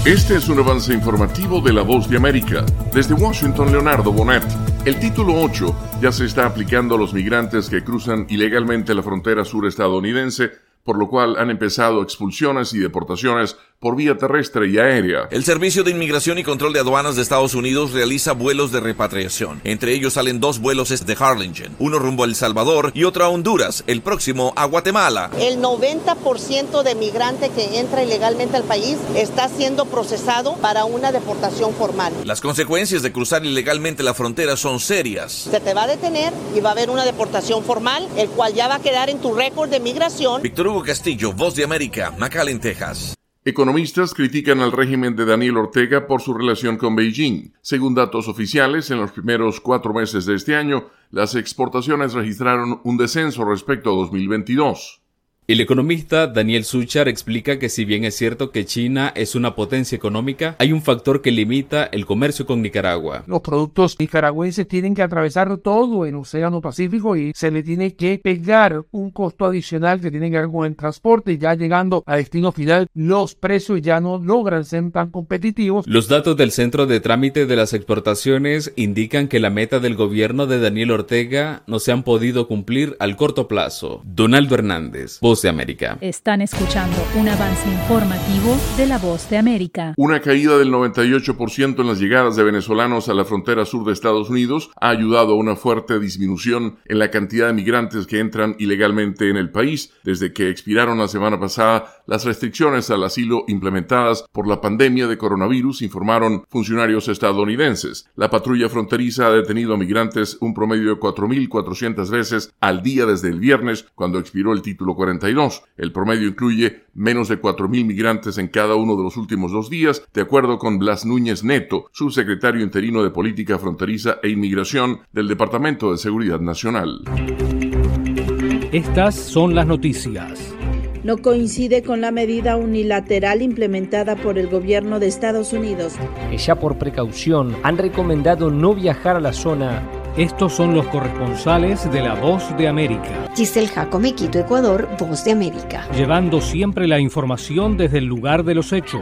Este es un avance informativo de La Voz de América. Desde Washington, Leonardo Bonet. El título 8 ya se está aplicando a los migrantes que cruzan ilegalmente la frontera sur estadounidense, por lo cual han empezado expulsiones y deportaciones por vía terrestre y aérea. El Servicio de Inmigración y Control de Aduanas de Estados Unidos realiza vuelos de repatriación. Entre ellos salen 2 vuelos de Harlingen, uno rumbo a El Salvador y otro a Honduras, el próximo a Guatemala. El 90% de migrante que entra ilegalmente al país está siendo procesado para una deportación formal. Las consecuencias de cruzar ilegalmente la frontera son serias. Se te va a detener y va a haber una deportación formal, el cual ya va a quedar en tu récord de migración. Víctor Hugo Castillo, Voz de América, McAllen, Texas. Economistas critican al régimen de Daniel Ortega por su relación con Beijing. Según datos oficiales, en los primeros 4 meses de este año, las exportaciones registraron un descenso respecto a 2022. El economista Daniel Suchar explica que si bien es cierto que China es una potencia económica, hay un factor que limita el comercio con Nicaragua. Los productos nicaragüenses tienen que atravesar todo el Océano Pacífico y se le tiene que pegar un costo adicional que tiene que ver con el transporte, y ya llegando a destino final los precios ya no logran ser tan competitivos. Los datos del Centro de Trámite de las Exportaciones indican que la meta del gobierno de Daniel Ortega no se han podido cumplir al corto plazo. Donaldo Hernández, Voz de América. Están escuchando un avance informativo de La Voz de América. Una caída del 98% en las llegadas de venezolanos a la frontera sur de Estados Unidos ha ayudado a una fuerte disminución en la cantidad de migrantes que entran ilegalmente en el país desde que expiraron la semana pasada las restricciones al asilo implementadas por la pandemia de coronavirus, informaron funcionarios estadounidenses. La patrulla fronteriza ha detenido a migrantes un promedio de 4.400 veces al día desde el viernes, cuando expiró el título 42. El promedio incluye menos de 4.000 migrantes en cada uno de los últimos 2 días, de acuerdo con Blas Núñez Neto, subsecretario interino de Política Fronteriza e Inmigración del Departamento de Seguridad Nacional. Estas son las noticias. No coincide con la medida unilateral implementada por el gobierno de Estados Unidos, Que ya por precaución han recomendado no viajar a la zona. Estos son los corresponsales de La Voz de América. Giselle Jacome, Quito, Ecuador, Voz de América. Llevando siempre la información desde el lugar de los hechos.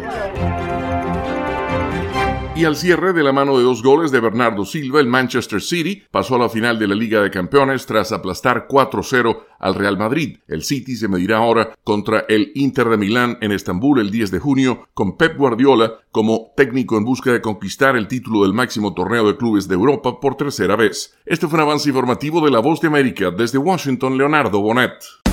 Y al cierre, de la mano de 2 goles de Bernardo Silva, el Manchester City pasó a la final de la Liga de Campeones tras aplastar 4-0 al Real Madrid. El City se medirá ahora contra el Inter de Milán en Estambul el 10 de junio, con Pep Guardiola como técnico en busca de conquistar el título del máximo torneo de clubes de Europa por 3ª vez. Este fue un avance informativo de La Voz de América. Desde Washington, Leonardo Bonet.